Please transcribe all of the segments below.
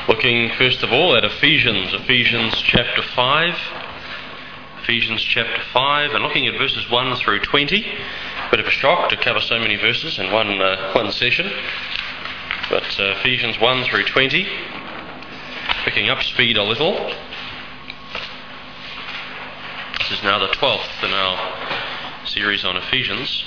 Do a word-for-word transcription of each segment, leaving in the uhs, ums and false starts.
Looking first of all at Ephesians, Ephesians chapter five. Ephesians chapter five, and looking at verses one through twenty. Bit of a shock to cover so many verses in one uh, one session. But uh, Ephesians one through twenty, picking up speed a little. This is now the twelfth in our series on Ephesians.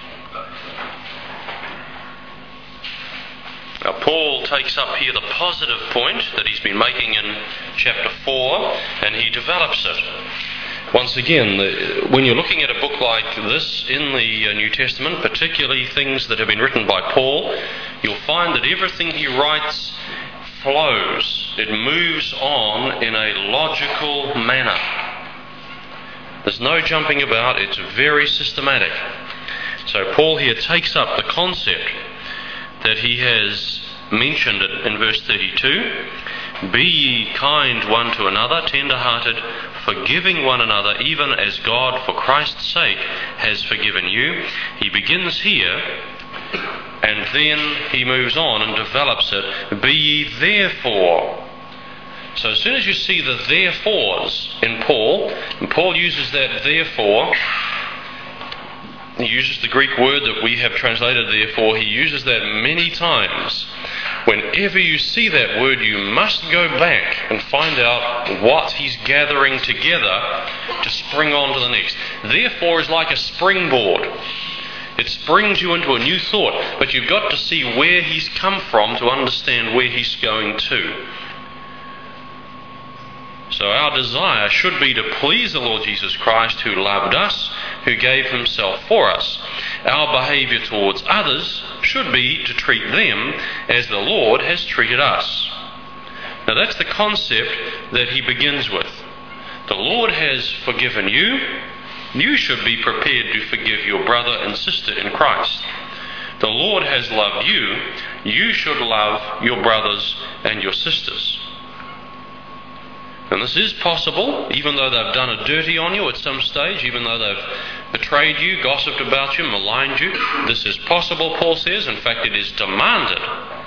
Now, Paul takes up here the positive point that he's been making in chapter four, and he develops it. Once again, the, when you're looking at a book like this in the uh, New Testament, particularly things that have been written by Paul, you'll find that everything he writes flows. It moves on in a logical manner. There's no jumping about. It's very systematic. So Paul here takes up the concept that he has mentioned it in verse thirty-two. Be ye kind one to another, tender-hearted, forgiving one another, even as God for Christ's sake has forgiven you. He begins here, and then he moves on and develops it. Be ye therefore. So as soon as you see the therefores in Paul, and Paul uses that therefore, he uses the Greek word that we have translated therefore, he uses that many times. Whenever you see that word, you must go back and find out what he's gathering together to spring on to the next. Therefore is like a springboard. It springs you into a new thought, but you've got to see where he's come from to understand where he's going to. So our desire should be to please the Lord Jesus Christ, who loved us, who gave himself for us. Our behaviour towards others should be to treat them as the Lord has treated us. Now that's the concept that he begins with. The Lord has forgiven you. You should be prepared to forgive your brother and sister in Christ. The Lord has loved you. You should love your brothers and your sisters. And this is possible, even though they've done a dirty on you at some stage, even though they've betrayed you, gossiped about you, maligned you. This is possible, Paul says. In fact, it is demanded.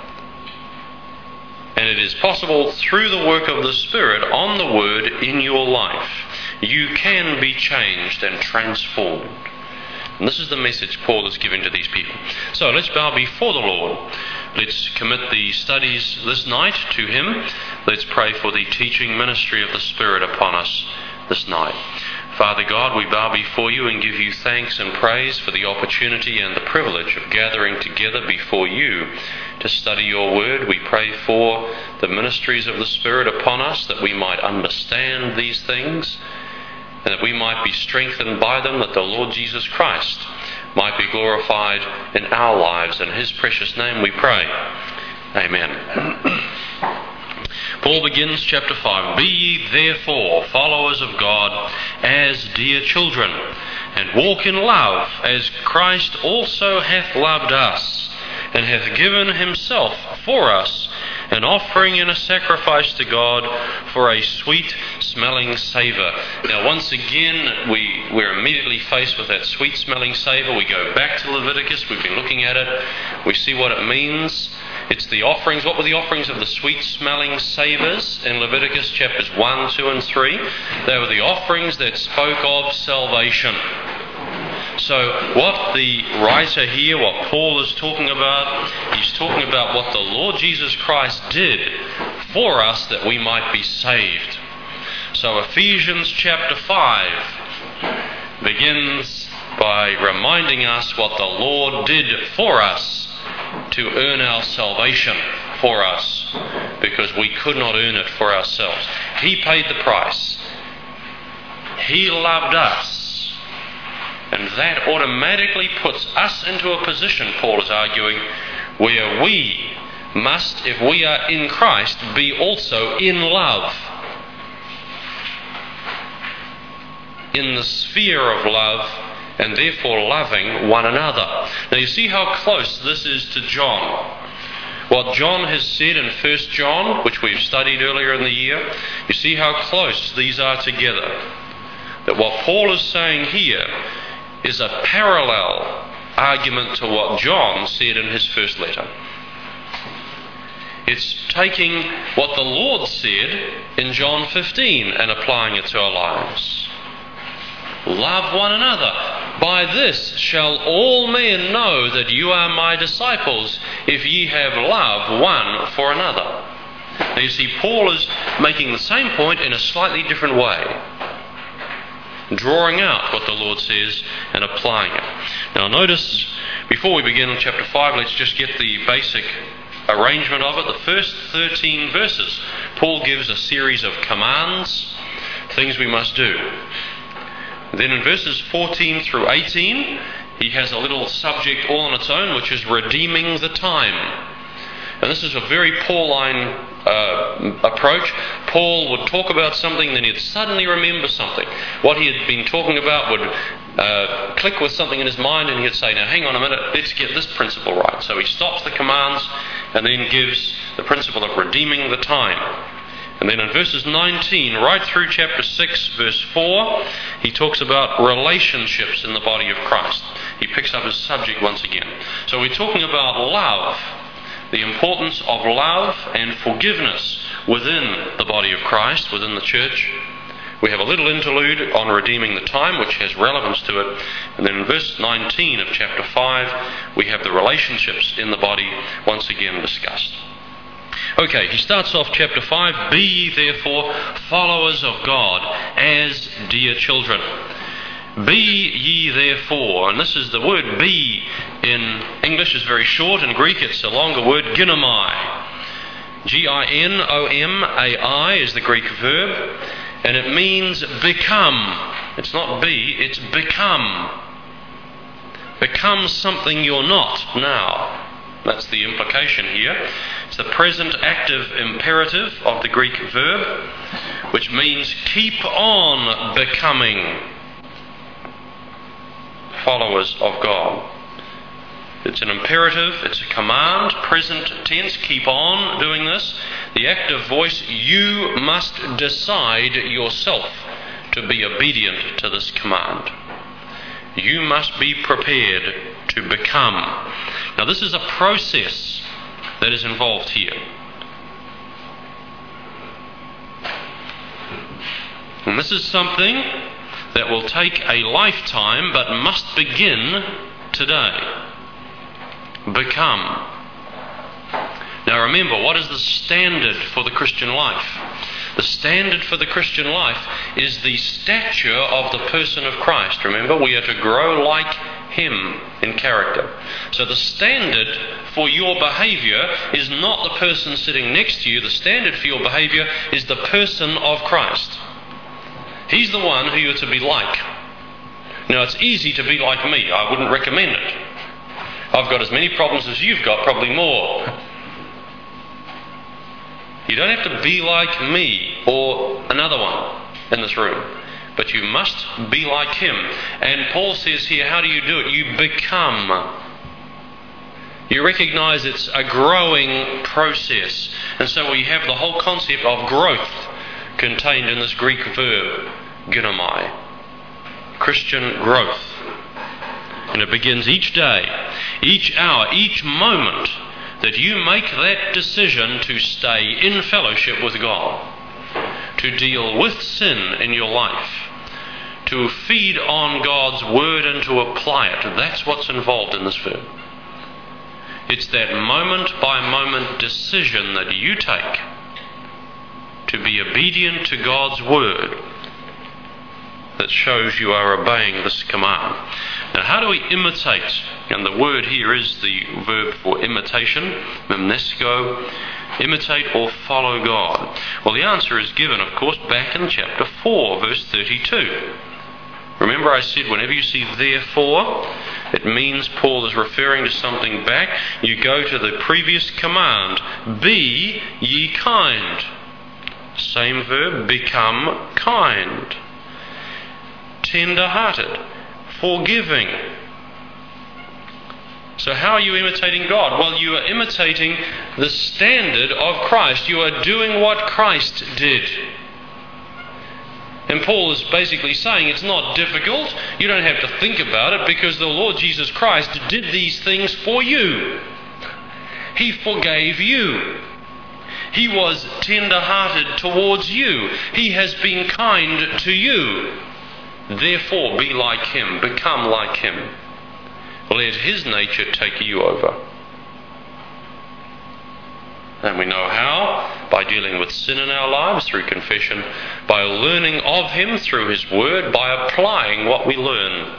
And it is possible through the work of the Spirit on the Word in your life. You can be changed and transformed. And this is the message Paul is giving to these people. So let's bow before the Lord. Let's commit the studies this night to him. Let's pray for the teaching ministry of the Spirit upon us this night. Father God, we bow before you and give you thanks and praise for the opportunity and the privilege of gathering together before you to study your word. We pray for the ministries of the Spirit upon us, that we might understand these things, and that we might be strengthened by them, that the Lord Jesus Christ might be glorified in our lives. In his precious name we pray. Amen. Paul begins chapter five. Be ye therefore followers of God as dear children, and walk in love, as Christ also hath loved us, and hath given himself for us, an offering and a sacrifice to God for a sweet-smelling savour. Now, once again, we, we're immediately faced with that sweet-smelling savour. We go back to Leviticus. We've been looking at it. We see what it means. It's the offerings. What were the offerings of the sweet-smelling savours in Leviticus chapters one, two, and three? They were the offerings that spoke of salvation. So what the writer here, what Paul is talking about, he's talking about what the Lord Jesus Christ did for us that we might be saved. So Ephesians chapter five begins by reminding us what the Lord did for us to earn our salvation for us, because we could not earn it for ourselves. He paid the price. He loved us. And that automatically puts us into a position, Paul is arguing, where we must, if we are in Christ, be also in love. In the sphere of love, and therefore loving one another. Now you see how close this is to John. What John has said in First John, which we've studied earlier in the year, you see how close these are together. That what Paul is saying here is a parallel argument to what John said in his first letter. It's taking what the Lord said in John fifteen and applying it to our lives. Love one another. By this shall all men know that you are my disciples, if ye have love one for another. Now you see, Paul is making the same point in a slightly different way, drawing out what the Lord says and applying it. Now notice, before we begin in chapter five, let's just get the basic arrangement of it. The first thirteen verses, Paul gives a series of commands, things we must do. Then in verses fourteen through eighteen, he has a little subject all on its own, which is redeeming the time. And this is a very Pauline uh, approach. Paul would talk about something, then he'd suddenly remember something. What he had been talking about would uh, click with something in his mind, and he'd say, now hang on a minute, let's get this principle right. So he stops the commands and then gives the principle of redeeming the time. And then in verses nineteen, right through chapter six, verse four, he talks about relationships in the body of Christ. He picks up his subject once again. So we're talking about love, the importance of love and forgiveness within the body of Christ, within the church. We have a little interlude on redeeming the time, which has relevance to it. And then in verse nineteen of chapter five, we have the relationships in the body once again discussed. Okay, he starts off chapter five, be ye therefore followers of God as dear children. Be ye therefore, and this is the word be in English is very short, in Greek it's a longer word, ginomai. G I N O M A I is the Greek verb, and it means become. It's not be, it's become. Become something you're not now. That's the implication here. It's the present active imperative of the Greek verb, which means keep on becoming followers of God. It's an imperative, it's a command, present tense, keep on doing this. The active voice, you must decide yourself to be obedient to this command. You must be prepared to become. Now this is a process that is involved here. And this is something that will take a lifetime but must begin today. Become. Now remember, what is the standard for the Christian life? The standard for the Christian life is the stature of the person of Christ. Remember, we are to grow like Him in character. So the standard for your behavior is not the person sitting next to you. The standard for your behavior is the person of Christ. He's the one who you're to be like. Now, it's easy to be like me. I wouldn't recommend it. I've got as many problems as you've got, probably more. You don't have to be like me or another one in this room, but you must be like Him. And Paul says here, how do you do it? You become. You recognize it's a growing process. And so we have the whole concept of growth contained in this Greek verb, ginomai. Christian growth. And it begins each day, each hour, each moment that you make that decision to stay in fellowship with God, to deal with sin in your life, to feed on God's Word and to apply it. That's what's involved in this verb. It's that moment by moment decision that you take to be obedient to God's Word that shows you are obeying this command. Now, how do we imitate? And the word here is the verb for imitation, mimnesco, imitate or follow God. Well, the answer is given, of course, back in chapter four, verse thirty-two. Remember I said whenever you see therefore, it means Paul is referring to something back. You go to the previous command, be ye kind. Same verb, become kind. Tender-hearted, forgiving. So how are you imitating God? Well, you are imitating the standard of Christ. You are doing what Christ did. And Paul is basically saying it's not difficult. You don't have to think about it because the Lord Jesus Christ did these things for you. He forgave you. He was tender-hearted towards you. He has been kind to you. Therefore, be like him, become like him. Let his nature take you over. And we know how? By dealing with sin in our lives through confession, by learning of him through his word, by applying what we learn.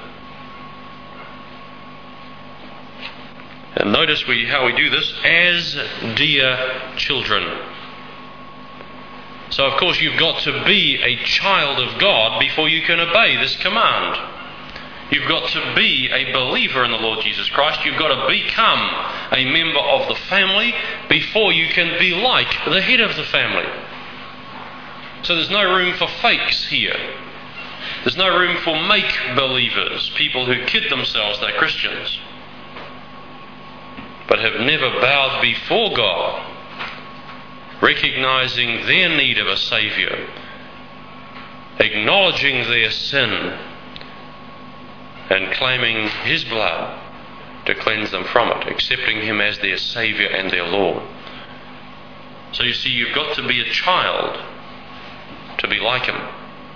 And notice we, how we do this, as dear children. So of course you've got to be a child of God before you can obey this command. You've got to be a believer in the Lord Jesus Christ. You've got to become a member of the family before you can be like the head of the family. So there's no room for fakes here. There's no room for make-believers, people who kid themselves they're Christians, but have never bowed before God, recognizing their need of a Saviour, acknowledging their sin, and claiming his blood to cleanse them from it, accepting him as their Saviour and their Lord. So you see, you've got to be a child to be like him.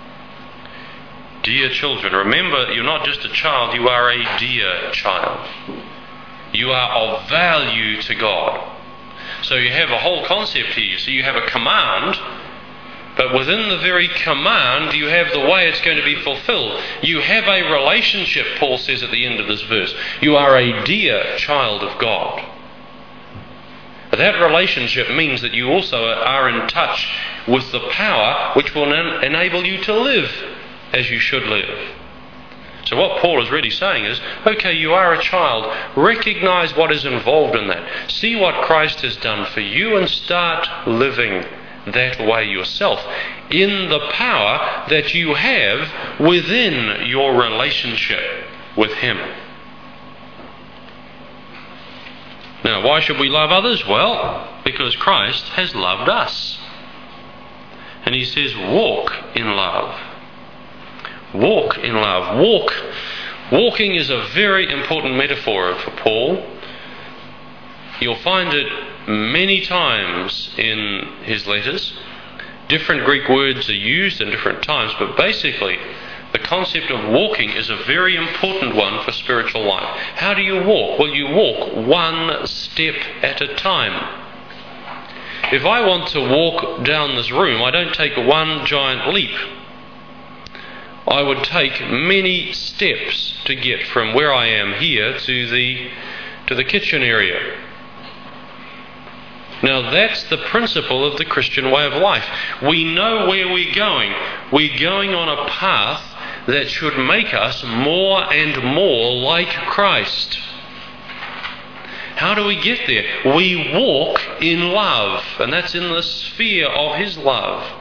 Dear children, remember, you're not just a child, you are a dear child. You are of value to God. So you have a whole concept here. So you have a command, but within the very command you have the way it's going to be fulfilled. You have a relationship, Paul says at the end of this verse. You are a dear child of God. That relationship means that you also are in touch with the power which will en- enable you to live as you should live. So what Paul is really saying is, okay, you are a child. Recognize what is involved in that. See what Christ has done for you and start living that way yourself in the power that you have within your relationship with him. Now, why should we love others? Well, because Christ has loved us. And he says, walk in love. Walk in love. Walk. Walking is a very important metaphor for Paul. You'll find it many times in his letters. Different Greek words are used in different times, but basically the concept of walking is a very important one for spiritual life. How do you walk? Well, you walk one step at a time. If I want to walk down this room, I don't take one giant leap. I would take many steps to get from where I am here to the to the kitchen area. Now that's the principle of the Christian way of life. We know where we're going. We're going on a path that should make us more and more like Christ. How do we get there? We walk in love, and that's in the sphere of his love.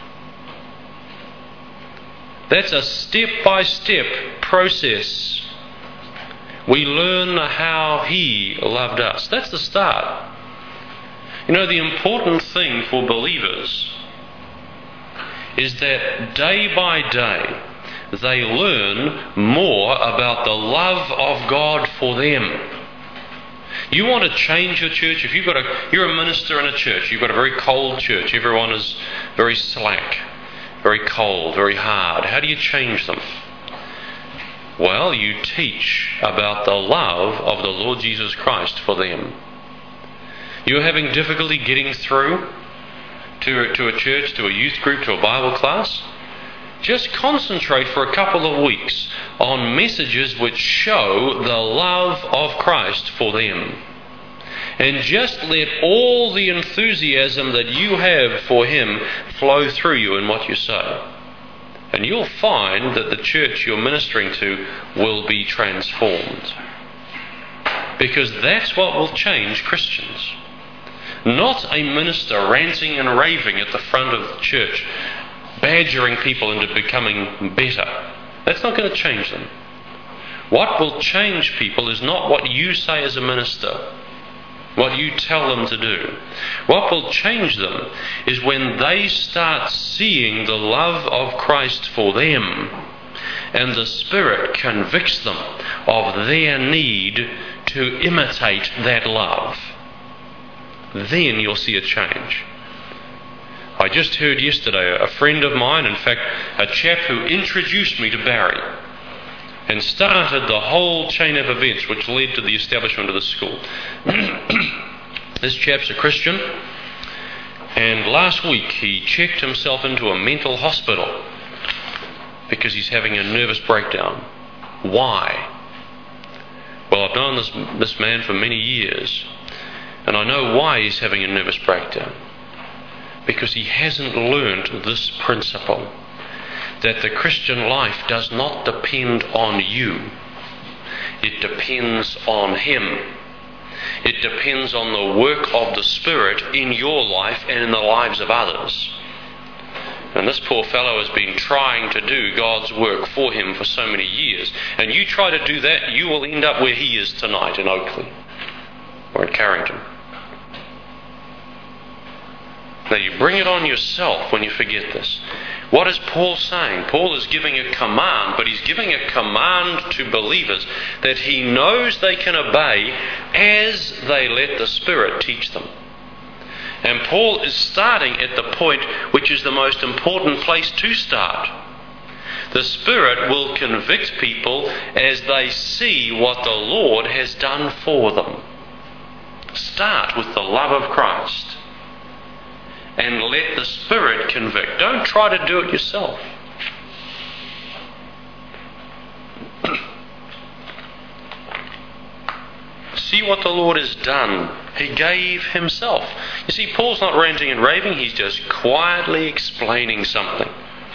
That's a step-by-step process. We learn how he loved us. That's the start. You know, the important thing for believers is that day by day they learn more about the love of God for them. You want to change your church? If you've got a, you're a minister in a church, you've got a very cold church, everyone is very slack, very cold, very hard. How do you change them? Well, you teach about the love of the Lord Jesus Christ for them. You're having difficulty getting through to, to a church, to a youth group, to a Bible class? Just concentrate for a couple of weeks on messages which show the love of Christ for them. And just let all the enthusiasm that you have for him flow through you in what you say. And you'll find that the church you're ministering to will be transformed. Because that's what will change Christians. Not a minister ranting and raving at the front of the church, badgering people into becoming better. That's not going to change them. What will change people is not what you say as a minister, what you tell them to do. What will change them is when they start seeing the love of Christ for them, and the Spirit convicts them of their need to imitate that love. Then you'll see a change. I just heard yesterday a friend of mine, in fact, a chap who introduced me to Barry and started the whole chain of events which led to the establishment of the school. This chap's a Christian, and last week he checked himself into a mental hospital because he's having a nervous breakdown. Why? Well, I've known this, this man for many years, and I know why he's having a nervous breakdown. Because he hasn't learned this principle, that the Christian life does not depend on you. It depends on Him. It depends on the work of the Spirit in your life and in the lives of others. And this poor fellow has been trying to do God's work for him for so many years. And you try to do that, you will end up where he is tonight in Oakley or in Carrington. Now you bring it on yourself when you forget this. What is Paul saying? Paul is giving a command, but he's giving a command to believers that he knows they can obey as they let the Spirit teach them. And Paul is starting at the point which is the most important place to start. The Spirit will convict people as they see what the Lord has done for them. Start with the love of Christ and let the Spirit convict. Don't try to do it yourself. See what the Lord has done. He gave Himself. You see, Paul's not ranting and raving, he's just quietly explaining something.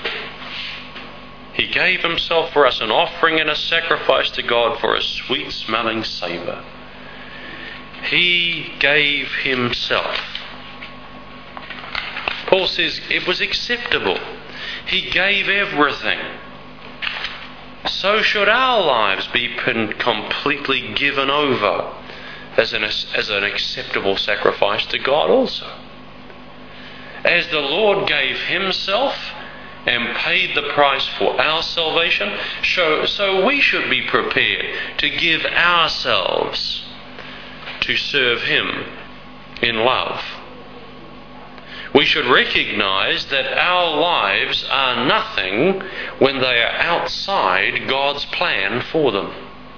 He gave Himself for us, an offering and a sacrifice to God for a sweet-smelling savour. He gave Himself. Paul says it was acceptable. He gave everything. So should our lives be completely given over as an, as an acceptable sacrifice to God also. As the Lord gave Himself and paid the price for our salvation, so, so we should be prepared to give ourselves to serve Him in love. We should recognize that our lives are nothing when they are outside God's plan for them.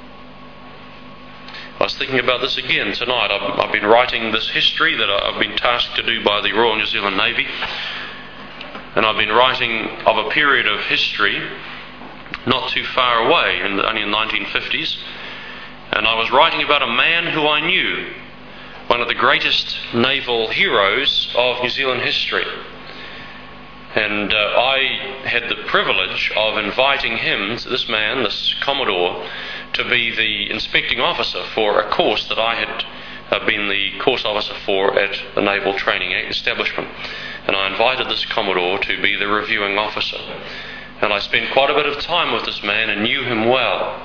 I was thinking about this again tonight. I've, I've been writing this history that I've been tasked to do by the Royal New Zealand Navy. And I've been writing of a period of history not too far away, in the, only in the nineteen fifties. And I was writing about a man who I knew, one of the greatest naval heroes of New Zealand history. And uh, I had the privilege of inviting him, this man, this Commodore, to be the inspecting officer for a course that I had uh, been the course officer for at the Naval Training Establishment. And I invited this Commodore to be the reviewing officer. And I spent quite a bit of time with this man and knew him well.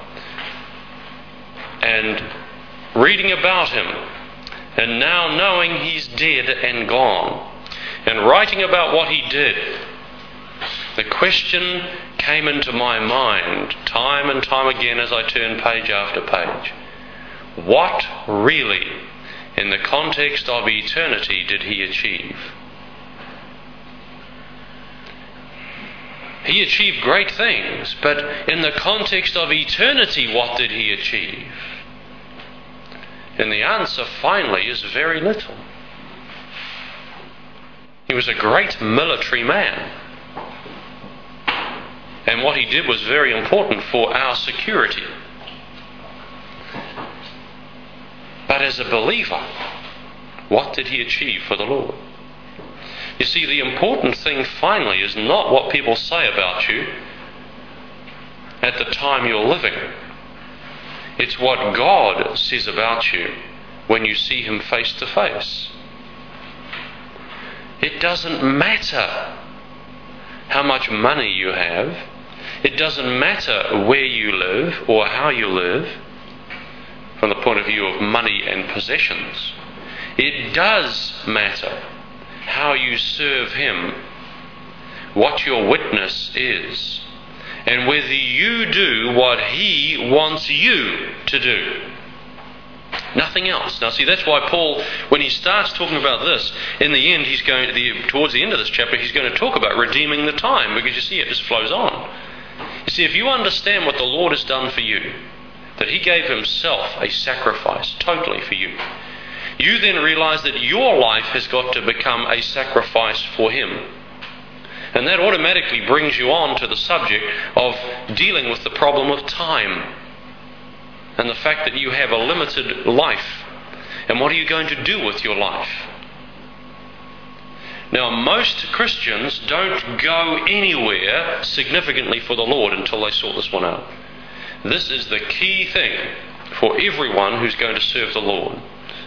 And reading about him, and now knowing he's dead and gone, and writing about what he did, the question came into my mind time and time again as I turned page after page. What really, in the context of eternity, did he achieve? He achieved great things, but in the context of eternity, what did he achieve? And the answer, finally, is very little. He was a great military man. And what he did was very important for our security. But as a believer, what did he achieve for the Lord? You see, the important thing finally is not what people say about you at the time you're living. It's what God says about you when you see Him face to face. It doesn't matter how much money you have. It doesn't matter where you live or how you live from the point of view of money and possessions. It does matter how you serve Him, what your witness is, and whether you do what He wants you to do. Nothing else. Now see, that's why Paul, when he starts talking about this, in the end, he's going to the, towards the end of this chapter, he's going to talk about redeeming the time, because you see, it just flows on. You see, if you understand what the Lord has done for you, that he gave himself a sacrifice totally for you, you then realize that your life has got to become a sacrifice for him. And that automatically brings you on to the subject of dealing with the problem of time and the fact that you have a limited life. And what are you going to do with your life? Now, most Christians don't go anywhere significantly for the Lord until they sort this one out. This is the key thing for everyone who's going to serve the Lord.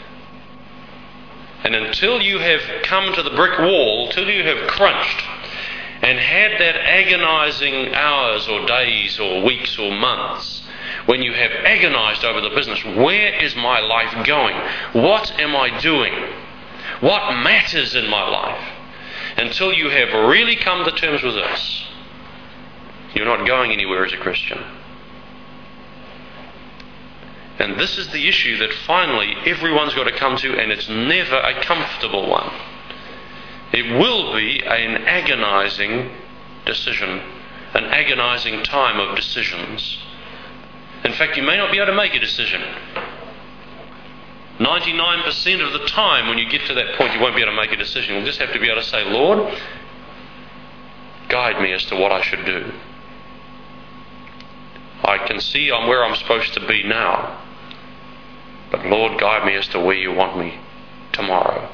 And until you have come to the brick wall, till you have crunched and had that agonizing hours or days or weeks or months, when you have agonized over the business, where is my life going? What am I doing? What matters in my life? Until you have really come to terms with this, you're not going anywhere as a Christian. And this is the issue that finally everyone's got to come to, and it's never a comfortable one. It will be an agonizing decision, an agonizing time of decisions. In fact, you may not be able to make a decision. ninety-nine percent of the time when you get to that point, you won't be able to make a decision. You'll just have to be able to say, Lord, guide me as to what I should do. I can see I'm where I'm supposed to be now, but Lord, guide me as to where you want me tomorrow.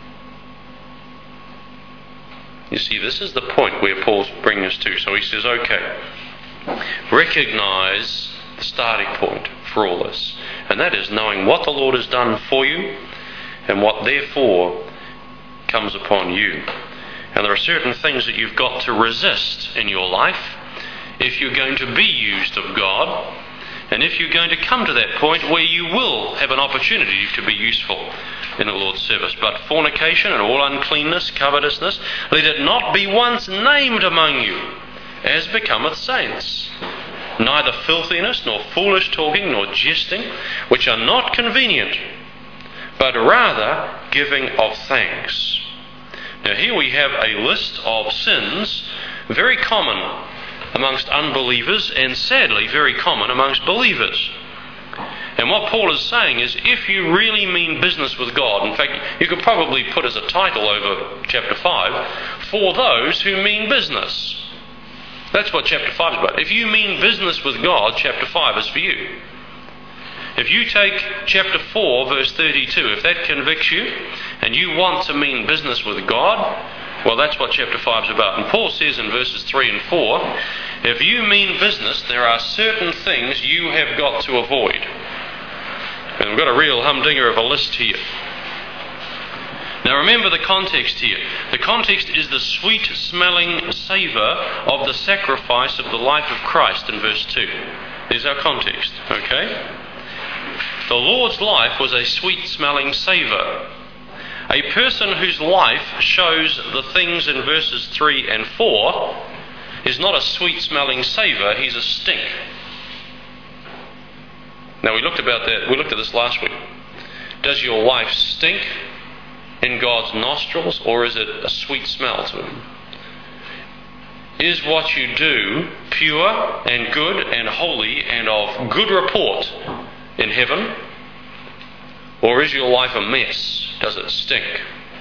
You see, this is the point where Paul's bringing us to. So he says, okay, recognize the starting point for all this, and that is knowing what the Lord has done for you and what therefore comes upon you. And there are certain things that you've got to resist in your life if you're going to be used of God, and if you're going to come to that point where you will have an opportunity to be useful in the Lord's service. But fornication and all uncleanness, covetousness, let it not be once named among you, as becometh saints. Neither filthiness, nor foolish talking, nor jesting, which are not convenient, but rather giving of thanks. Now here we have a list of sins very common amongst unbelievers, and sadly very common amongst believers. And what Paul is saying is, if you really mean business with God, in fact, you could probably put as a title over chapter five, for those who mean business. That's what chapter five is about. If you mean business with God, chapter five is for you. If you take chapter four, verse thirty-two, if that convicts you, and you want to mean business with God, well, that's what chapter five is about. And Paul says in verses three and four, if you mean business, there are certain things you have got to avoid. And we've got a real humdinger of a list here. Now remember the context here. The context is the sweet-smelling savour of the sacrifice of the life of Christ in verse two. There's our context, okay? The Lord's life was a sweet-smelling savour. A person whose life shows the things in verses three and four is not a sweet-smelling savour, he's a stink. Now we looked about that, we looked at this last week. Does your life stink in God's nostrils, or is it a sweet smell to him? Is what you do pure and good and holy and of good report in heaven, or is your life a mess? Does it stink?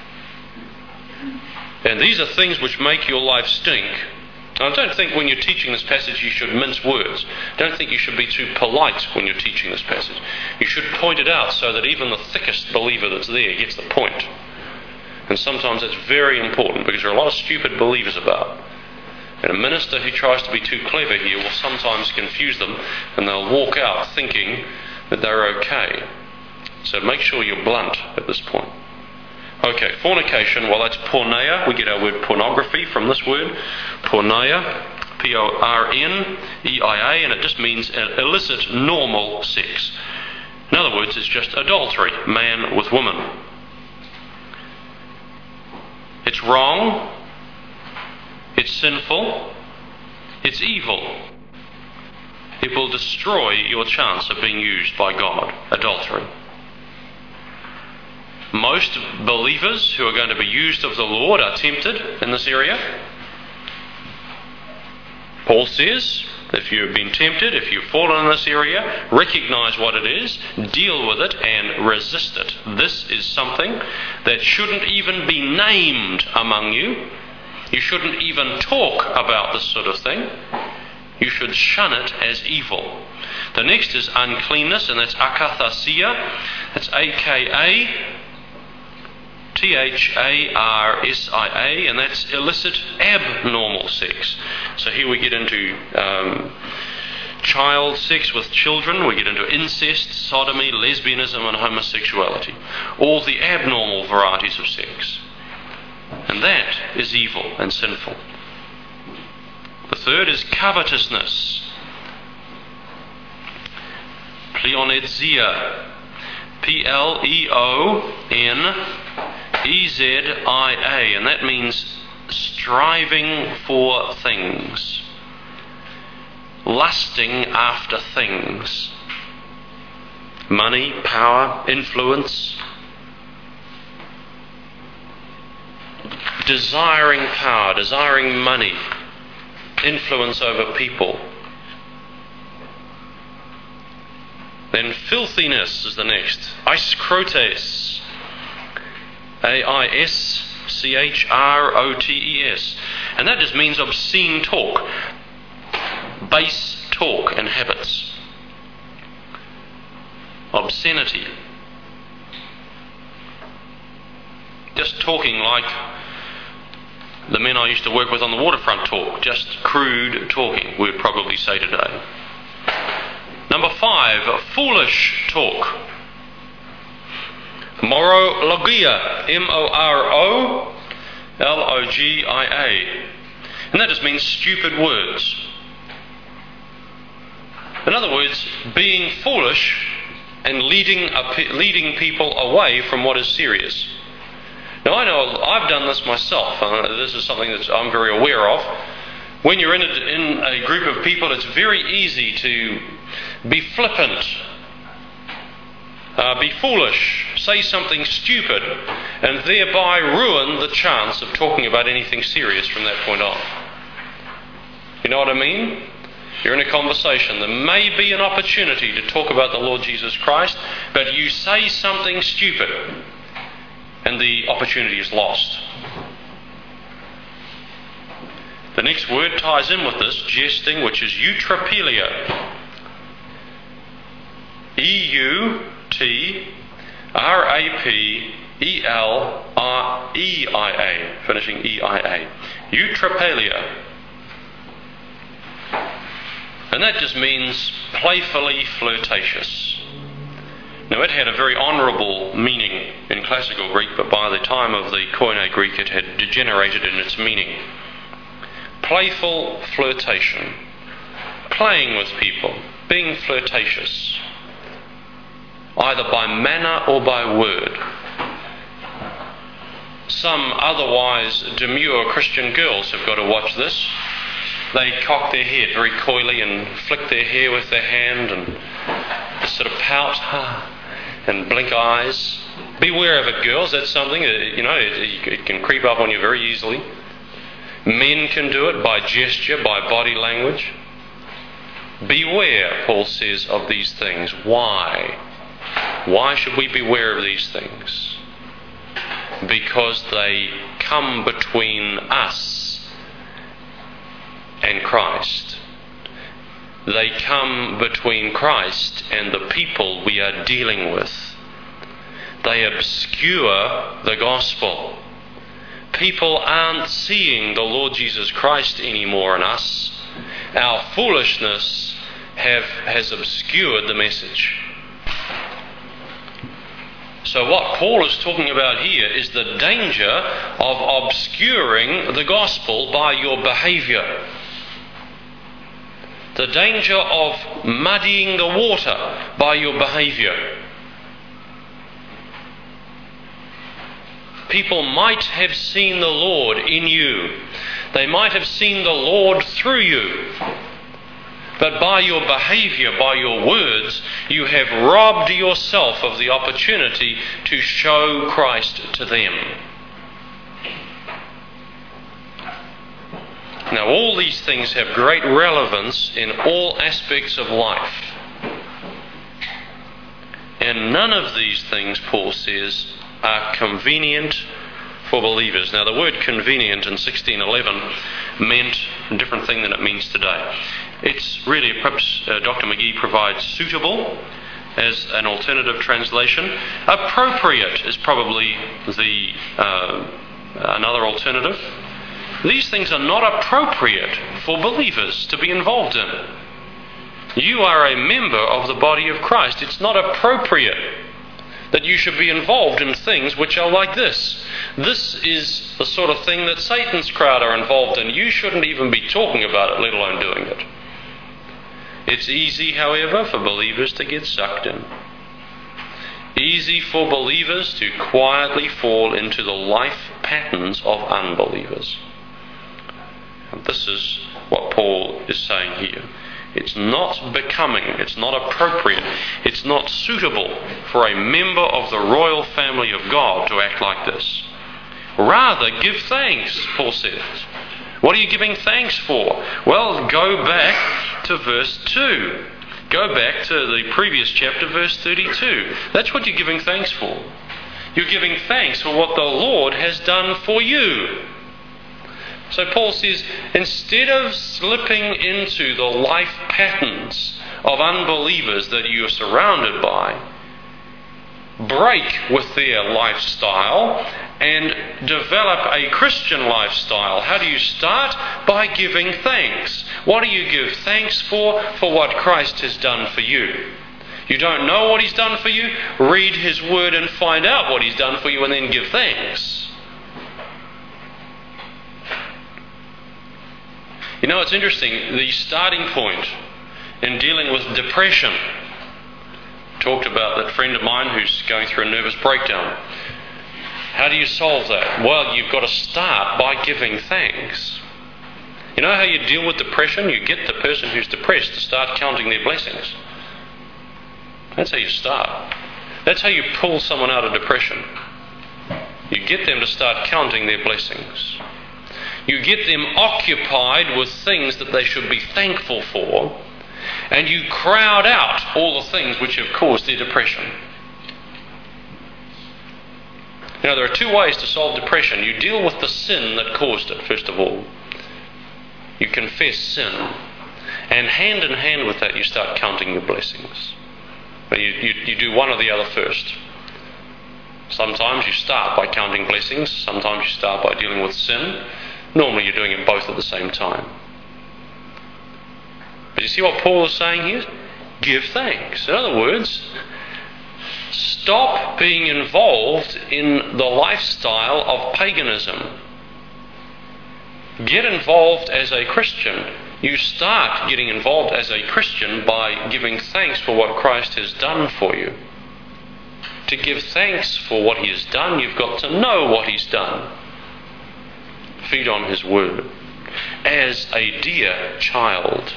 And these are things which make your life stink. Now, I don't think when you're teaching this passage you should mince words. I don't think you should be too polite when you're teaching this passage. You should point it out so that even the thickest believer that's there gets the point. And sometimes that's very important, because there are a lot of stupid believers about. And a minister who tries to be too clever here will sometimes confuse them, and they'll walk out thinking that they're okay. So make sure you're blunt at this point. Okay, fornication, well that's porneia. We get our word pornography from this word. Porneia, P O R N E I A, and it just means illicit, normal sex. In other words, it's just adultery, man with woman. It's wrong, it's sinful, it's evil. It will destroy your chance of being used by God, adultery. Most believers who are going to be used of the Lord are tempted in this area. Paul says, if you've been tempted, if you've fallen in this area, recognize what it is, deal with it, and resist it. This is something that shouldn't even be named among you. You shouldn't even talk about this sort of thing. You should shun it as evil. The next is uncleanness, and that's akathasia. That's A K A T H A R S I A, and that's illicit abnormal sex. So here we get into um, child sex with children, we get into incest, sodomy, lesbianism and homosexuality. All the abnormal varieties of sex. And that is evil and sinful. The third is covetousness. Pleonedzia. P L E O N E Z I A, and that means striving for things, lusting after things, money, power, influence, desiring power, desiring money, influence over people. Then filthiness is the next. Aiskrotes. A I S C H R O T E S. And that just means obscene talk. Base talk and habits. Obscenity. Just talking like the men I used to work with on the waterfront talk. Just crude talking, we would probably say today. Number five, foolish talk. Morologia, M O R O L O G I A. And that just means stupid words. In other words, being foolish and leading, leading people away from what is serious. Now I know I've done this myself. Uh, this is something that I'm very aware of. When you're in a, in a group of people, it's very easy to be flippant, uh, be foolish, say something stupid, and thereby ruin the chance of talking about anything serious from that point on. You know what I mean? You're in a conversation. There may be an opportunity to talk about the Lord Jesus Christ, but you say something stupid, and the opportunity is lost. The next word ties in with this, jesting, which is eutrapelia. E U T R A P E L R E I A, finishing E I A. Eutrapelia. And that just means playfully flirtatious. Now it had a very honourable meaning in classical Greek, but by the time of the Koine Greek it had degenerated in its meaning. Playful flirtation. Playing with people. Being flirtatious. Either by manner or by word. Some otherwise demure Christian girls have got to watch this. They cock their head very coyly and flick their hair with their hand and sort of pout and blink eyes. Beware of it, girls. That's something that, you know, it, it can creep up on you very easily. Men can do it by gesture, by body language. Beware, Paul says, of these things. Why? Why should we beware of these things? Because they come between us and Christ. They come between Christ and the people we are dealing with. They obscure the gospel. People aren't seeing the Lord Jesus Christ anymore in us. Our foolishness have, has obscured the message. So what Paul is talking about here is the danger of obscuring the gospel by your behaviour. The danger of muddying the water by your behaviour. People might have seen the Lord in you. They might have seen the Lord through you. But by your behavior, by your words, you have robbed yourself of the opportunity to show Christ to them. Now, all these things have great relevance in all aspects of life. And none of these things, Paul says, are convenient for believers. Now, the word convenient in sixteen eleven meant a different thing than it means today. It's really, perhaps uh, Doctor McGee provides suitable as an alternative translation. Appropriate is probably the uh, another alternative. These things are not appropriate for believers to be involved in. You are a member of the body of Christ. It's not appropriate that you should be involved in things which are like this. This is the sort of thing that Satan's crowd are involved in. You shouldn't even be talking about it, let alone doing it. It's easy, however, for believers to get sucked in. Easy for believers to quietly fall into the life patterns of unbelievers. And this is what Paul is saying here. It's not becoming, it's not appropriate, it's not suitable for a member of the royal family of God to act like this. Rather, give thanks, Paul says. What are you giving thanks for? Well, go back to verse two. Go back to the previous chapter, verse thirty-two. That's what you're giving thanks for. You're giving thanks for what the Lord has done for you. So Paul says, instead of slipping into the life patterns of unbelievers that you are surrounded by, break with their lifestyle and develop a Christian lifestyle. How do you start? By giving thanks. What do you give thanks for? For what Christ has done for you. You don't know what He's done for you? Read His Word and find out what He's done for you and then give thanks. You know, it's interesting, the starting point in dealing with depression. Talked about that friend of mine who's going through a nervous breakdown. How do you solve that? Well, you've got to start by giving thanks. You know how you deal with depression? You get the person who's depressed to start counting their blessings. That's how you start. That's how you pull someone out of depression. You get them to start counting their blessings. You get them occupied with things that they should be thankful for, and you crowd out all the things which have caused their depression. You know, there are two ways to solve depression. You deal with the sin that caused it, first of all. You confess sin, and hand in hand with that you start counting your blessings. You, you, you do one or the other first. Sometimes you start by counting blessings, sometimes you start by dealing with sin. Normally you're doing it both at the same time. But you see what Paul is saying here? Give thanks. In other words, stop being involved in the lifestyle of paganism. Get involved as a Christian. You start getting involved as a Christian by giving thanks for what Christ has done for you. To give thanks for what He has done, you've got to know what He's done. Feed on His Word as a dear child.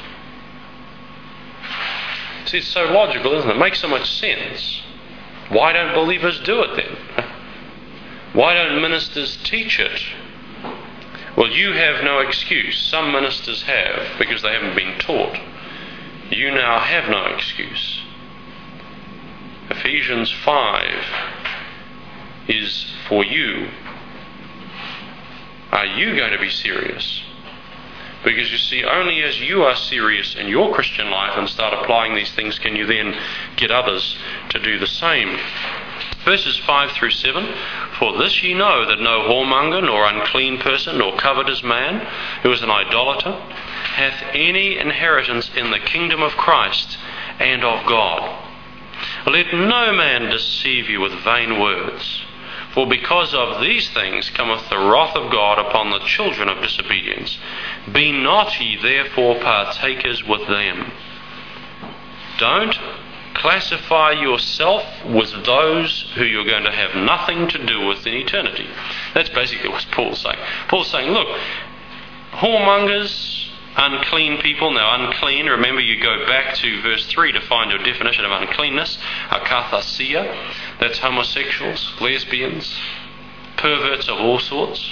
See, it's so logical, isn't it? It makes so much sense. Why don't believers do it then? Why don't ministers teach it? Well, you have no excuse. Some ministers have, because they haven't been taught. You now have no excuse. Ephesians five is for you. Are you going to be serious? Because you see, only as you are serious in your Christian life and start applying these things can you then get others to do the same. Verses five through seven, for this ye know that no whoremonger, nor unclean person, nor covetous man, who is an idolater, hath any inheritance in the kingdom of Christ and of God. Let no man deceive you with vain words. For because of these things cometh the wrath of God upon the children of disobedience. Be not ye therefore partakers with them. Don't classify yourself with those who you're going to have nothing to do with in eternity. That's basically what Paul's saying. Paul's saying, look, whoremongers, unclean people. Now, unclean, remember you go back to verse three to find your definition of uncleanness. Akathasia, that's homosexuals, lesbians, perverts of all sorts.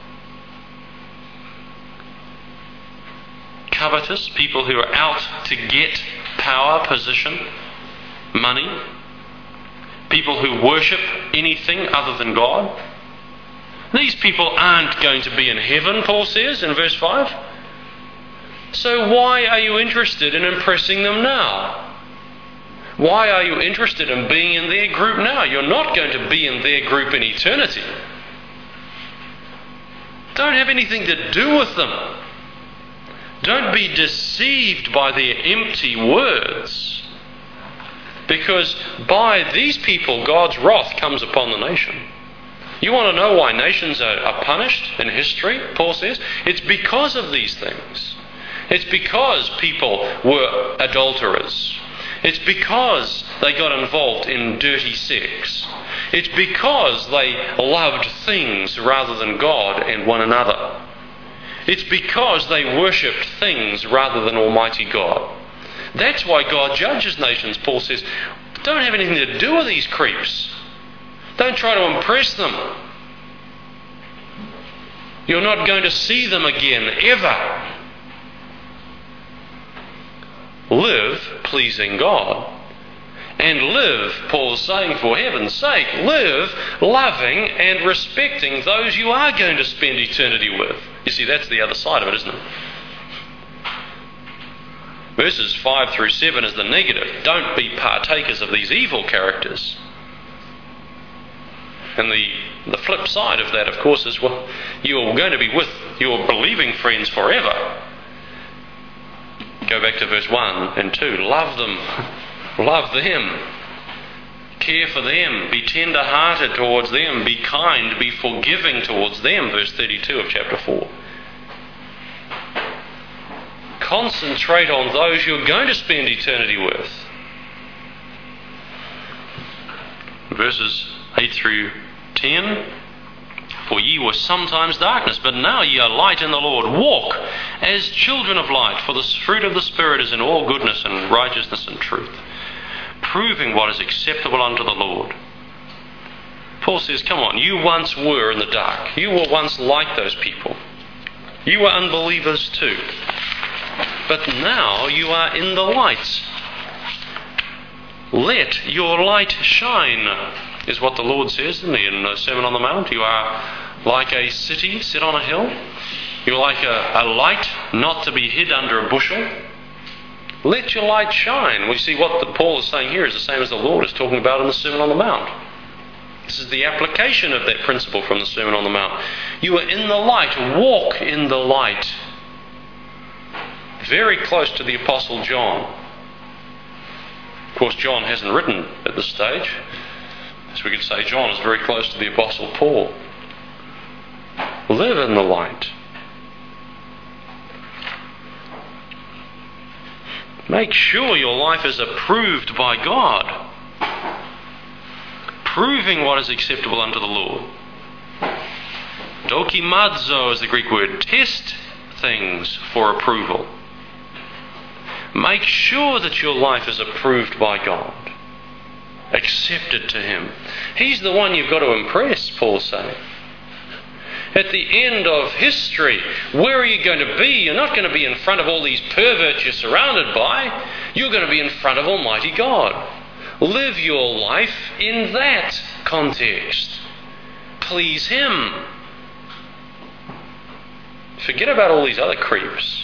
Covetous, people who are out to get power, position, money. People who worship anything other than God. These people aren't going to be in heaven, Paul says in verse five. So why are you interested in impressing them now? Why are you interested in being in their group now? You're not going to be in their group in eternity. Don't have anything to do with them. Don't be deceived by their empty words. Because by these people, God's wrath comes upon the nation. You want to know why nations are, are punished in history, Paul says? It's because of these things. It's because people were adulterers. It's because they got involved in dirty sex. It's because they loved things rather than God and one another. It's because they worshipped things rather than Almighty God. That's why God judges nations. Paul says, don't have anything to do with these creeps. Don't try to impress them. You're not going to see them again, ever. Live pleasing God. And live, Paul's saying, for heaven's sake, live loving and respecting those you are going to spend eternity with. You see, that's the other side of it, isn't it? Verses five through seven is the negative. Don't be partakers of these evil characters. And the, the flip side of that, of course, is, well, you're going to be with your believing friends forever. Go back to verse one and two. Love them. Love them. Care for them. Be tender-hearted towards them. Be kind. Be forgiving towards them. Verse thirty-two of chapter four. Concentrate on those you're going to spend eternity with. Verses eight through ten. For ye were sometimes darkness, but now ye are light in the Lord. Walk as children of light, for the fruit of the Spirit is in all goodness and righteousness and truth, proving what is acceptable unto the Lord. Paul says, come on, you once were in the dark. You were once like those people. You were unbelievers too. But now you are in the light. Let your light shine, is what the Lord says in the Sermon on the Mount. You are like a city set on a hill. You're like a, a light not to be hid under a bushel. Let your light shine. We see what the, Paul is saying here is the same as the Lord is talking about in the Sermon on the Mount. This is the application of that principle from the Sermon on the Mount. You are in the light. Walk in the light. Very close to the Apostle John. Of course, John hasn't written at this stage. So we could say John is very close to the Apostle Paul. Live in the light. Make sure your life is approved by God, proving what is acceptable unto the Lord. Dokimazo is the Greek word. Test things for approval. Make sure that your life is approved by God, accepted to Him. He's the one you've got to impress, Paul's saying. At the end of history, where are you going to be? You're not going to be in front of all these perverts you're surrounded by. You're going to be in front of Almighty God. Live your life in that context. Please Him. Forget about all these other creeps.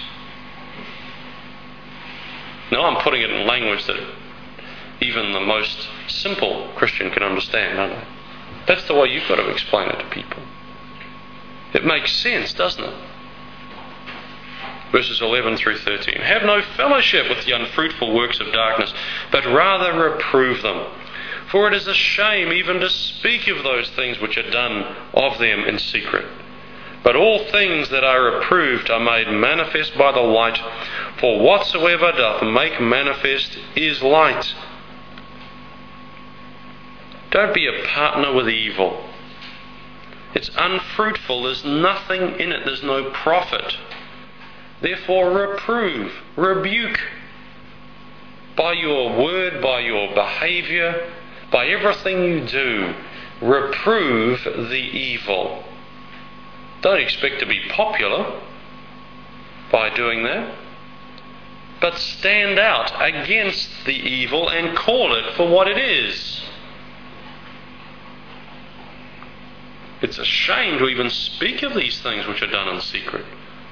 Now I'm putting it in language that even the most simple Christian can understand, aren't I? That's the way you've got to explain it to people. It makes sense, doesn't it? Verses eleven through thirteen. Have no fellowship with the unfruitful works of darkness, but rather reprove them. For it is a shame even to speak of those things which are done of them in secret. But all things that are reproved are made manifest by the light, for whatsoever doth make manifest is light. Don't be a partner with evil. It's unfruitful. There's nothing in it. There's no profit. Therefore reprove, rebuke, by your word, by your behaviour, by everything you do, reprove the evil. Don't expect to be popular by doing that, but stand out against the evil and call it for what it is. It's a shame to even speak of these things which are done in secret.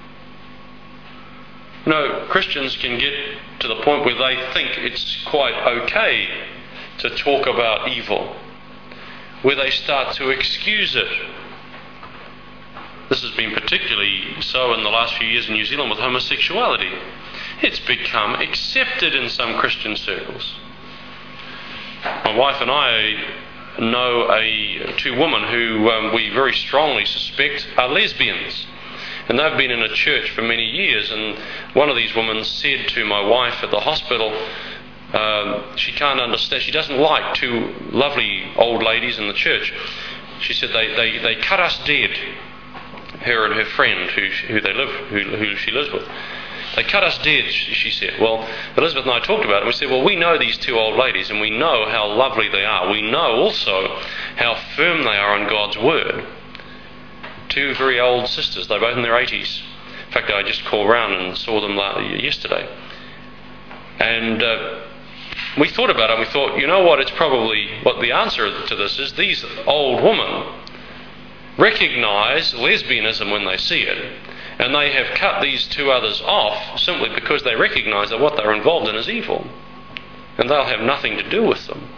You know, Christians can get to the point where they think it's quite okay to talk about evil, where they start to excuse it. This has been particularly so in the last few years in New Zealand with homosexuality. It's become accepted in some Christian circles. My wife and I know a two women who um, we very strongly suspect are lesbians. And they've been in a church for many years, and one of these women said to my wife at the hospital, um, she can't understand, she doesn't like two lovely old ladies in the church. She said they, they, they cut us dead, her and her friend who, who they live, who, who she lives with. They cut us dead, she said. Well, Elizabeth and I talked about it, and we said, well, we know these two old ladies, and we know how lovely they are. We know also how firm they are on God's word. Two very old sisters, they're both in their eighties. In fact, I just called round and saw them yesterday. And uh, we thought about it, and we thought, you know what, it's probably, what the answer to this is, these old women recognise lesbianism when they see it, and they have cut these two others off simply because they recognise that what they're involved in is evil, and they'll have nothing to do with them.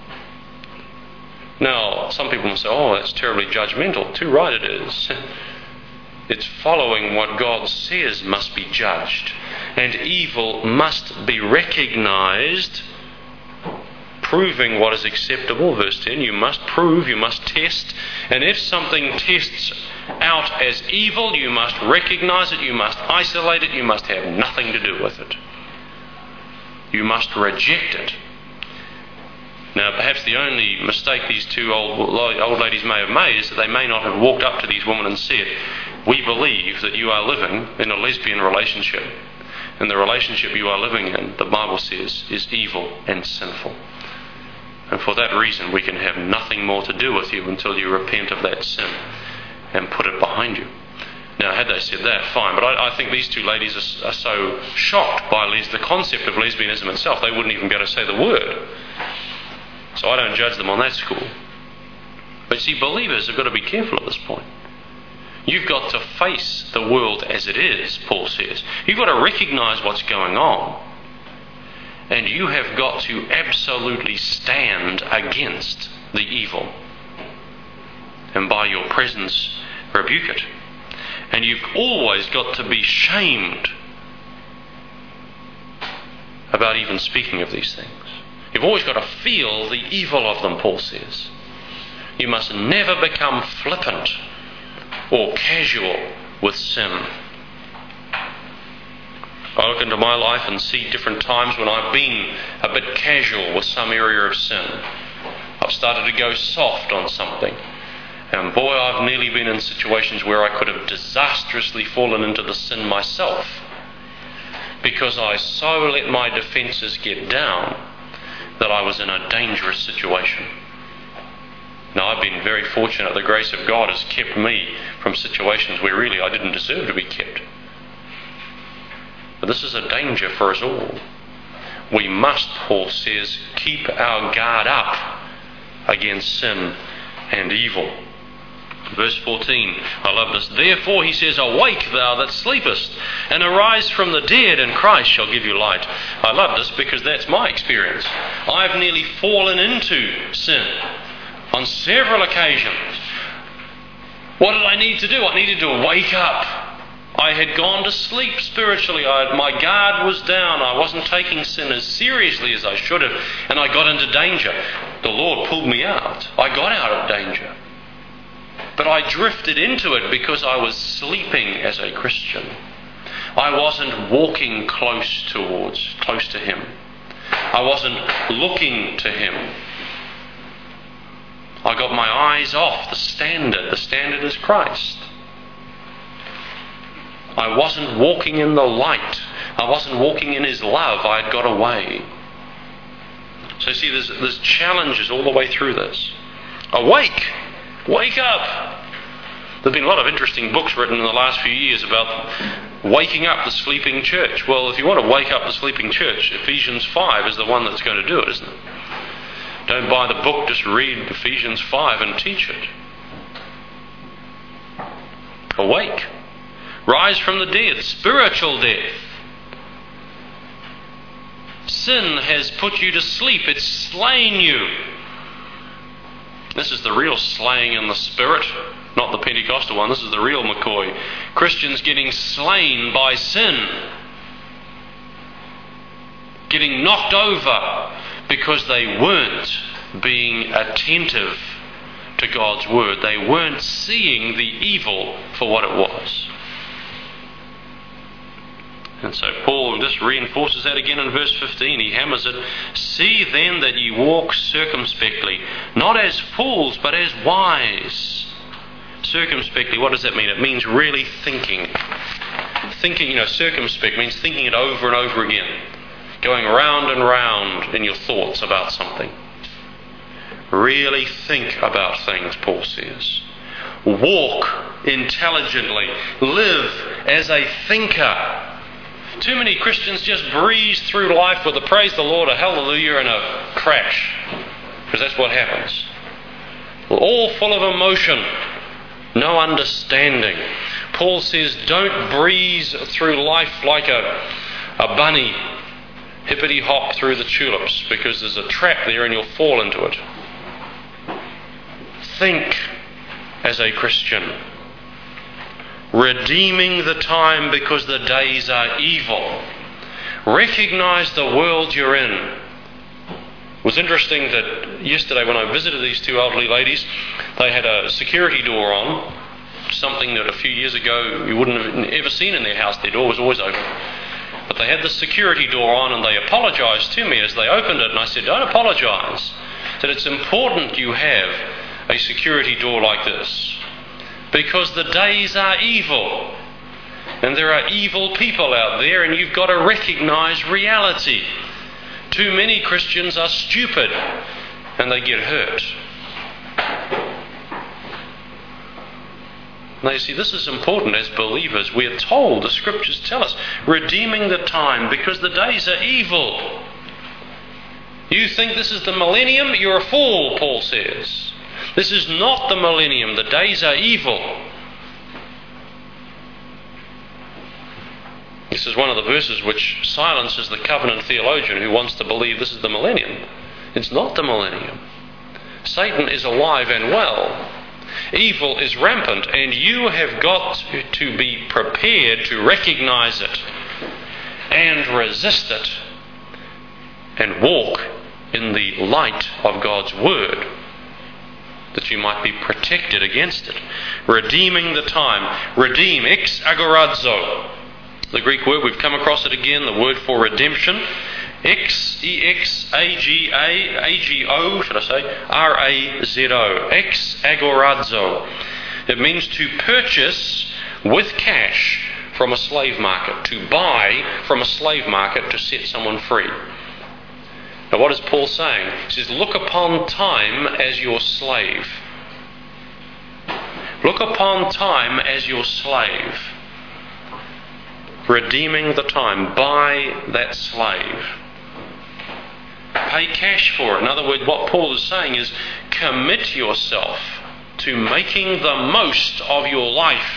Now, some people will say, oh, that's terribly judgmental. Too right it is. It's following what God says must be judged. And evil must be recognised, proving what is acceptable. Verse ten, you must prove, you must test. And if something tests out as evil, you must recognise it, you must isolate it, you must have nothing to do with it. You must reject it. Now, perhaps the only mistake these two old old ladies may have made is that they may not have walked up to these women and said, we believe that you are living in a lesbian relationship, and the relationship you are living in, the Bible says, is evil and sinful. And for that reason, we can have nothing more to do with you until you repent of that sin and put it behind you. Now, had they said that, fine, but I, I think these two ladies are, are so shocked by les- the concept of lesbianism itself, they wouldn't even be able to say the word. So I don't judge them on that score. But see, believers have got to be careful at this point. You've got to face the world as it is, Paul says. You've got to recognise what's going on. And you have got to absolutely stand against the evil. And by your presence, rebuke it. And you've always got to be shamed about even speaking of these things. You've always got to feel the evil of them, Paul says. You must never become flippant or casual with sin. I look into my life and see different times when I've been a bit casual with some area of sin. I've started to go soft on something. And boy, I've nearly been in situations where I could have disastrously fallen into the sin myself, because I so let my defences get down that I was in a dangerous situation. Now, I've been very fortunate. The grace of God has kept me from situations where really I didn't deserve to be kept. But this is a danger for us all. We must, Paul says, keep our guard up against sin and evil. Verse fourteen, I love this. Therefore, he says, awake thou that sleepest, and arise from the dead, and Christ shall give you light. I love this because that's my experience. I've nearly fallen into sin on several occasions. What did I need to do? I needed to wake up. I had gone to sleep spiritually. I, my guard was down. I wasn't taking sin as seriously as I should have, and I got into danger. The Lord pulled me out. I got out of danger. But I drifted into it because I was sleeping as a Christian. I wasn't walking close towards, close to Him. I wasn't looking to Him. I got my eyes off the standard. The standard is Christ. I wasn't walking in the light. I wasn't walking in His love. I had got away. So see, there's, there's challenges all the way through this. Awake! Wake up! There have been a lot of interesting books written in the last few years about waking up the sleeping church. Well, if you want to wake up the sleeping church, Ephesians five is the one that's going to do it, isn't it? Don't buy the book, just read Ephesians five and teach it. Awake. Rise from the dead, spiritual death. Sin has put you to sleep. It's slain you. This is the real slaying in the spirit, not the Pentecostal one. This is the real McCoy. Christians getting slain by sin. Getting knocked over because they weren't being attentive to God's word. They weren't seeing the evil for what it was. And so Paul just reinforces that again in verse fifteen. He hammers it. See then that ye walk circumspectly, not as fools, but as wise. Circumspectly, what does that mean? It means really thinking. Thinking, you know, circumspect means thinking it over and over again. Going round and round in your thoughts about something. Really think about things, Paul says. Walk intelligently. Live as a thinker. Too many Christians just breeze through life with a praise the Lord, a hallelujah, and a crash. Because that's what happens. All full of emotion. No understanding. Paul says, don't breeze through life like a, a bunny, hippity hop through the tulips, because there's a trap there and you'll fall into it. Think as a Christian. Redeeming the time because the days are evil. Recognize the world you're in. It was interesting that yesterday when I visited these two elderly ladies, they had a security door on, something that a few years ago you wouldn't have ever seen in their house. Their door was always open. But they had the security door on and they apologised to me as they opened it, and I said, don't apologise. That it's important you have a security door like this. Because the days are evil. And there are evil people out there, and you've got to recognise reality. Too many Christians are stupid and they get hurt. Now you see, this is important as believers. We're told, the scriptures tell us, redeeming the time because the days are evil. You think this is the millennium? You're a fool, Paul says. This is not the millennium. The days are evil. This is one of the verses which silences the covenant theologian who wants to believe this is the millennium. It's not the millennium. Satan is alive and well. Evil is rampant, and you have got to be prepared to recognize it and resist it and walk in the light of God's word, that you might be protected against it. Redeeming the time. Redeem, ex agorazo. The Greek word, we've come across it again, the word for redemption. Ex, E X A G A, A G O, should I say? R A Z O. Ex agorazo. It means to purchase with cash from a slave market. To buy from a slave market to set someone free. Now what is Paul saying? He says, look upon time as your slave. Look upon time as your slave. Redeeming the time. Buy that slave. Pay cash for it. In other words, what Paul is saying is commit yourself to making the most of your life.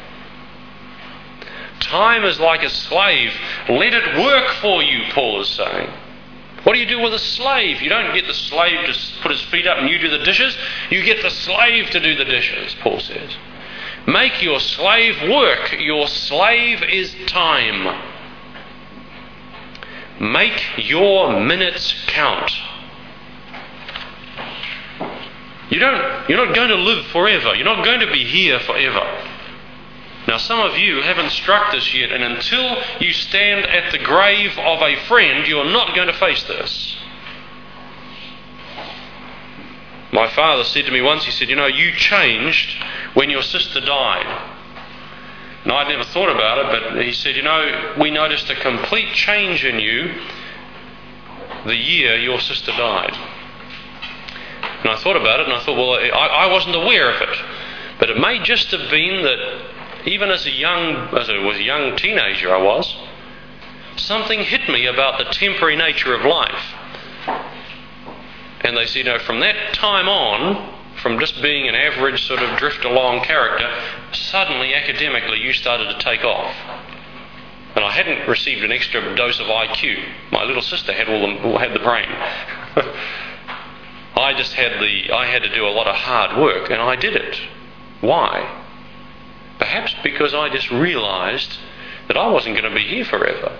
Time is like a slave. Let it work for you, Paul is saying. What do you do with a slave? You don't get the slave to put his feet up and you do the dishes. You get the slave to do the dishes, Paul says. Make your slave work. Your slave is time. Make your minutes count. You don't, you're not going to live forever. You're not going to be here forever. Now some of you haven't struck this yet, and until you stand at the grave of a friend, you're not going to face this. My father said to me once, he said, you know, you changed when your sister died. And I'd never thought about it, but he said, you know, we noticed a complete change in you the year your sister died. And I thought about it, and I thought, well, I, I wasn't aware of it. But it may just have been that even as a young, as a, was a young teenager I was, something hit me about the temporary nature of life. And they said, you know, from that time on, from just being an average sort of drift-along character, suddenly, academically, you started to take off. And I hadn't received an extra dose of I Q. My little sister had all the, had the brain. I just had the, I had to do a lot of hard work, and I did it. Why? Perhaps because I just realised that I wasn't going to be here forever.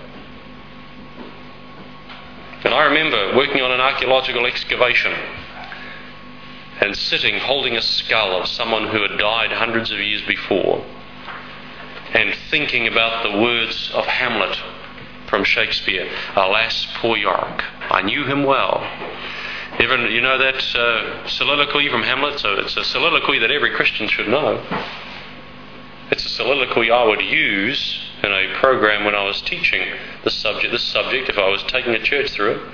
And I remember working on an archaeological excavation and sitting holding a skull of someone who had died hundreds of years before, and thinking about the words of Hamlet from Shakespeare, "Alas, poor Yorick, I knew him well." Everyone, you know that uh, soliloquy from Hamlet? So it's a soliloquy that every Christian should know. It's a soliloquy I would use in a program when I was teaching this subject, this subject if I was taking a church through it.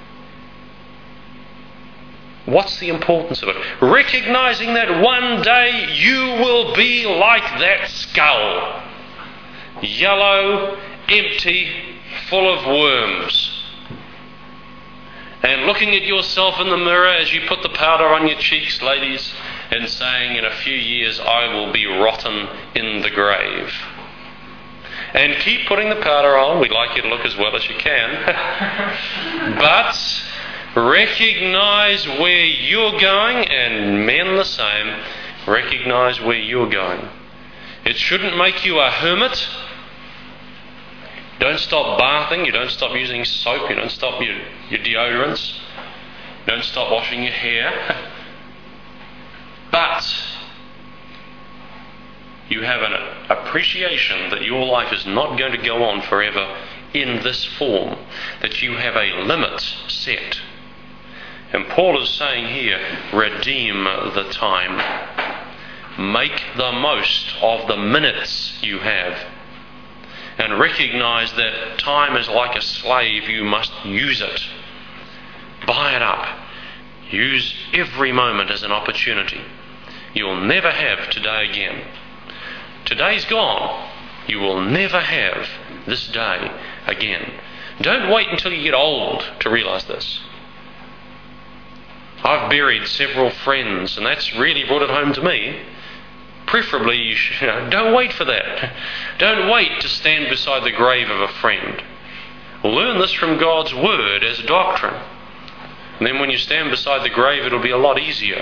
What's the importance of it? Recognizing that one day you will be like that skull. Yellow, empty, full of worms. And looking at yourself in the mirror as you put the powder on your cheeks, ladies, and saying, in a few years I will be rotten in the grave. And keep putting the powder on. We'd like you to look as well as you can. But recognise where you're going, and men the same, recognise where you're going. It shouldn't make you a hermit. Don't stop bathing, you don't stop using soap, you don't stop your, your deodorants, you don't stop washing your hair. But you have an appreciation that your life is not going to go on forever in this form, that you have a limit set. And Paul is saying here, redeem the time. Make the most of the minutes you have. And recognise that time is like a slave, you must use it. Buy it up. Use every moment as an opportunity. You'll never have today again. Today's gone. You will never have this day again. Don't wait until you get old to realise this. I've buried several friends, and that's really brought it home to me. Preferably, you, should, you know, don't wait for that. Don't wait to stand beside the grave of a friend. Learn this from God's Word as a doctrine. And then when you stand beside the grave, it'll be a lot easier.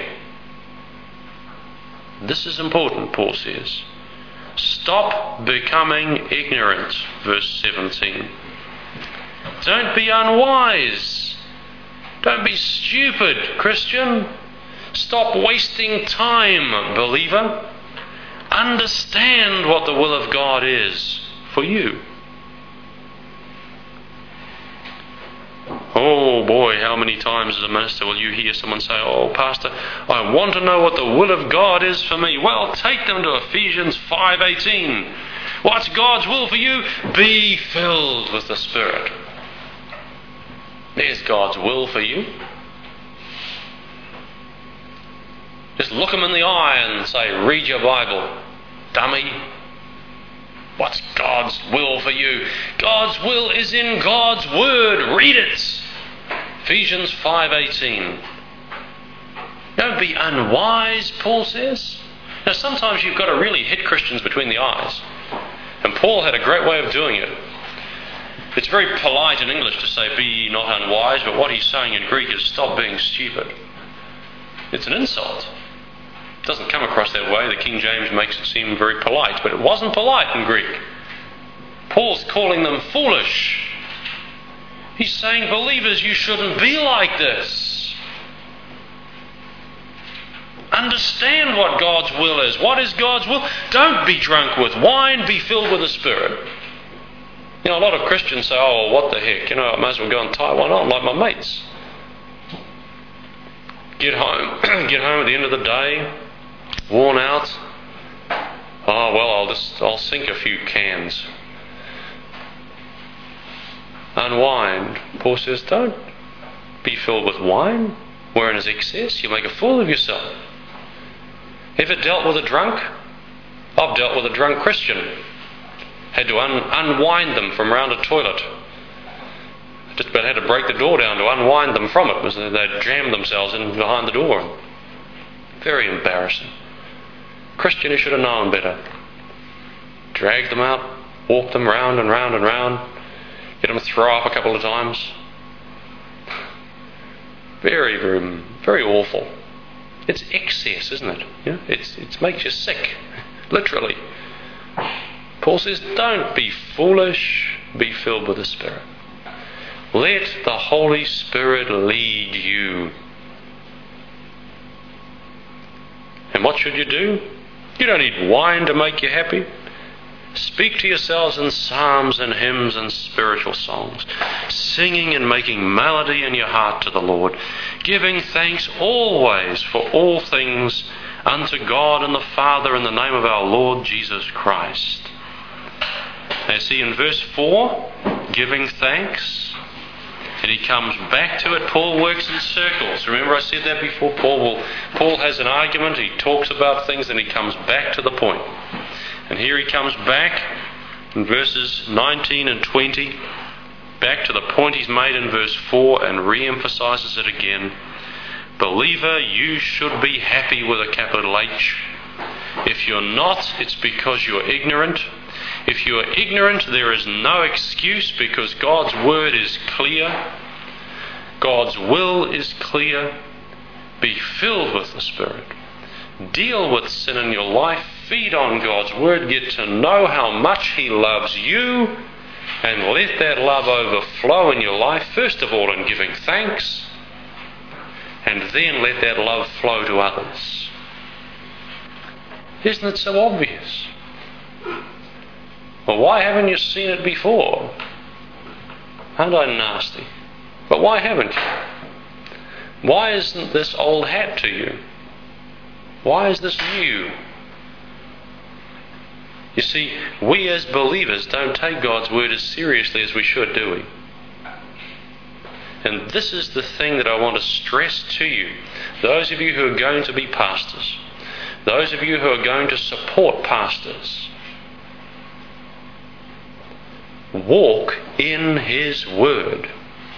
This is important, Paul says. Stop becoming ignorant, verse seventeen. Don't be unwise. Don't be stupid, Christian. Stop wasting time, believer. Understand what the will of God is for you. Oh boy, how many times as a minister will you hear someone say, "Oh, Pastor, I want to know what the will of God is for me." Well, take them to Ephesians five eighteen. What's God's will for you? Be filled with the Spirit. There's God's will for you. Just look them in the eye and say, "Read your Bible, dummy." What's God's will for you? God's will is in God's Word. Read it. Ephesians five eighteen. Don't be unwise, Paul says. Now sometimes you've got to really hit Christians between the eyes. And Paul had a great way of doing it. It's very polite in English to say, "Be ye not unwise," but what he's saying in Greek is, "Stop being stupid." It's an insult. It doesn't come across that way. The King James makes it seem very polite, but it wasn't polite in Greek. Paul's calling them foolish. He's saying, believers, you shouldn't be like this. Understand what God's will is. What is God's will? Don't be drunk with wine, be filled with the Spirit. You know, a lot of Christians say, "Oh, what the heck, you know, I might as well go and tie one on like my mates." Get home, get home at the end of the day, worn out. Oh, well, I'll just, I'll sink a few cans. Unwind. Paul says, don't be filled with wine, wherein is excess. You make a fool of yourself. Ever dealt with a drunk? I've dealt with a drunk Christian. Had to un- unwind them from round a toilet. Just about had to break the door down to unwind them from it, because they'd jammed themselves in behind the door. Very embarrassing. Christian who should have known better. Drag them out, walk them round and round and round, get them to throw up a couple of times. Very, very, very awful. It's excess, isn't it? You know, it's it makes you sick, literally. Paul says, don't be foolish, be filled with the Spirit. Let the Holy Spirit lead you. And what should you do? You don't need wine to make you happy. Speak to yourselves in psalms and hymns and spiritual songs, singing and making melody in your heart to the Lord, giving thanks always for all things unto God and the Father in the name of our Lord Jesus Christ. Now see in verse four, giving thanks, and he comes back to it. Paul works in circles. Remember I said that before? Paul will, Paul has an argument, he talks about things, and he comes back to the point. And here he comes back in verses nineteen and twenty, back to the point he's made in verse four, and re-emphasizes it again. Believer, you should be happy with a capital H. If you're not, it's because you're ignorant. If you are ignorant, there is no excuse, because God's word is clear. God's will is clear. Be filled with the Spirit. Deal with sin in your life. Feed on God's word. Get to know how much He loves you, and let that love overflow in your life, first of all in giving thanks, and then let that love flow to others. Isn't it so obvious? Well, why haven't you seen it before? Aren't I nasty? But why haven't you? Why isn't this old hat to you? Why is this new? You see, we as believers don't take God's word as seriously as we should, do we? And this is the thing that I want to stress to you. Those of you who are going to be pastors, those of you who are going to support pastors, walk in His word.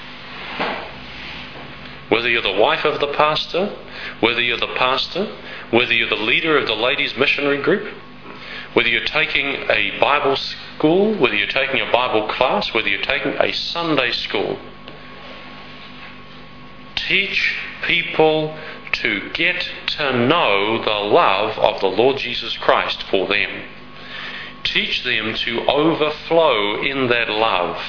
Whether you're the wife of the pastor, whether you're the pastor, whether you're the leader of the ladies' missionary group, whether you're taking a Bible school, whether you're taking a Bible class, whether you're taking a Sunday school, teach people to get to know the love of the Lord Jesus Christ for them. Teach them to overflow in that love.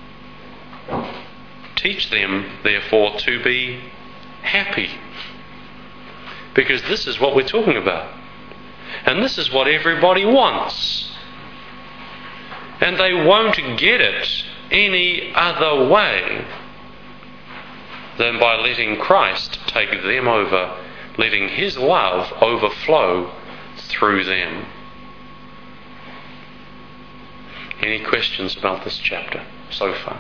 Teach them, therefore, to be happy. Because this is what we're talking about. And this is what everybody wants. And they won't get it any other way than by letting Christ take them over, letting His love overflow through them. Any questions about this chapter so far?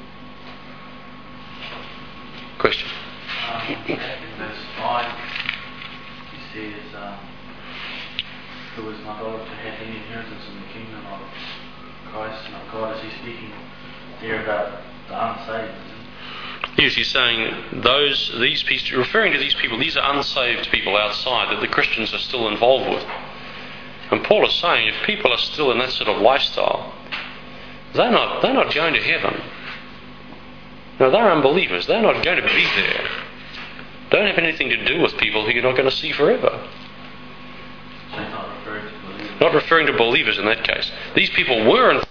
Question? Um, in verse five, he says, um, who was not ought to have any inheritance in the kingdom of Christ and of God. Is he speaking there about the unsaved? Yes, he's saying those, these people, referring to these people, these are unsaved people outside that the Christians are still involved with. And Paul is saying if people are still in that sort of lifestyle, they're not, they're not going to heaven. No, they're unbelievers. They're not going to be there. Don't have anything to do with people who you're not going to see forever. So he's not referring to believers. Not referring to believers in that case. These people were in